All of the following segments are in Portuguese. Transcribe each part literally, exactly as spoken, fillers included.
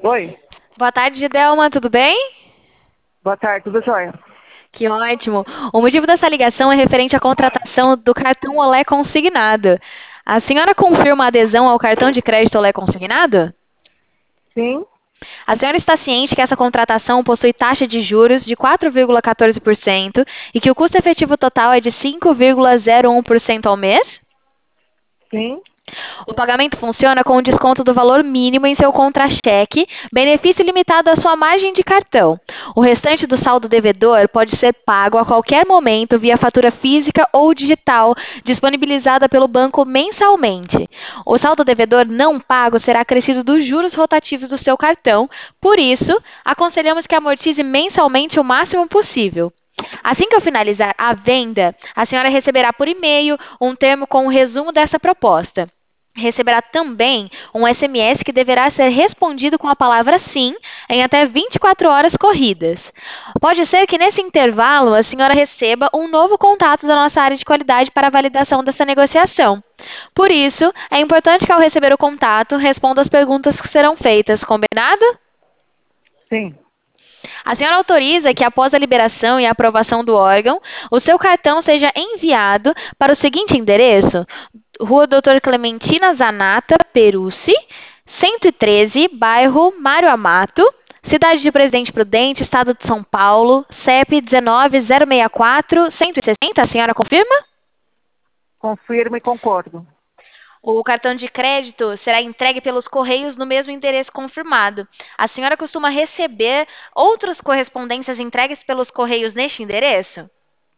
Oi, Boa tarde, Gidelma, tudo bem? boa tarde, tudo jóia? Que ótimo. O motivo dessa ligação é referente à contratação do cartão Olé Consignado. A senhora confirma a adesão ao cartão de crédito Olé Consignado? Sim, A senhora está ciente que essa contratação possui taxa de juros de quatro vírgula quatorze por cento e que o custo efetivo total é de cinco vírgula zero um por cento ao mês? sim, O pagamento funciona com o desconto do valor mínimo em seu contra-cheque, benefício limitado à sua margem de cartão. O restante do saldo devedor pode ser pago a qualquer momento via fatura física ou digital, disponibilizada pelo banco mensalmente. O saldo devedor não pago será acrescido dos juros rotativos do seu cartão, por isso, aconselhamos que amortize mensalmente o máximo possível. Assim que eu finalizar a venda, a senhora receberá por e-mail um termo com o resumo dessa proposta. Receberá também um S M S que deverá ser respondido com a palavra sim em até vinte e quatro horas corridas. Pode ser que nesse intervalo a senhora receba um novo contato da nossa área de qualidade para a validação dessa negociação. Por isso, é importante que ao receber o contato, responda as perguntas que serão feitas, combinado? sim. A senhora autoriza que, após a liberação e a aprovação do órgão, o seu cartão seja enviado para o seguinte endereço: Rua doutor Clementina Zanata, Perucci, cento e treze, bairro Mário Amato, Cidade de Presidente Prudente, Estado de São Paulo, C E P dezenove zero sessenta e quatro cento e sessenta. A senhora confirma? Confirmo e concordo. O cartão de crédito será entregue pelos correios no mesmo endereço confirmado. A senhora costuma receber outras correspondências entregues pelos correios neste endereço?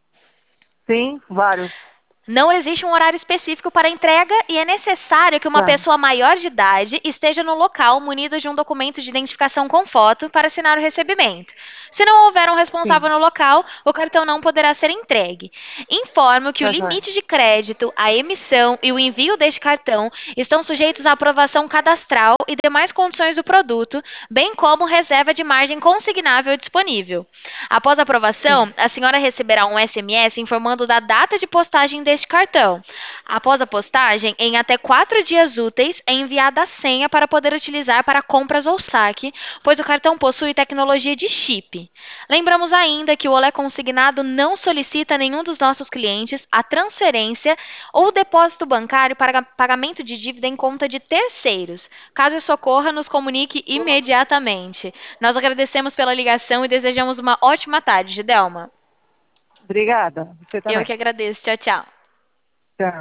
Sim, vários. Não existe um horário específico para entrega e é necessário que uma Tá, pessoa maior de idade esteja no local munida de um documento de identificação com foto para assinar o recebimento. Se não houver um responsável sim, no local, o cartão não poderá ser entregue. Informo que o tá jóia. limite de crédito, a emissão e o envio deste cartão estão sujeitos à aprovação cadastral e demais condições do produto, bem como reserva de margem consignável disponível. Após a Sim, aprovação, a senhora receberá um S M S informando da data de postagem deste cartão. Após a postagem, em até quatro dias úteis, é enviada a senha para poder utilizar para compras ou saque, pois o cartão possui tecnologia de chip. Lembramos ainda que o Olé Consignado não solicita a nenhum dos nossos clientes a transferência ou depósito bancário para pagamento de dívida em conta de terceiros. Caso isso ocorra, nos comunique imediatamente. Nós agradecemos pela ligação e desejamos uma ótima tarde, Gidelma. obrigada. Você Eu que também. agradeço. Tchau, tchau.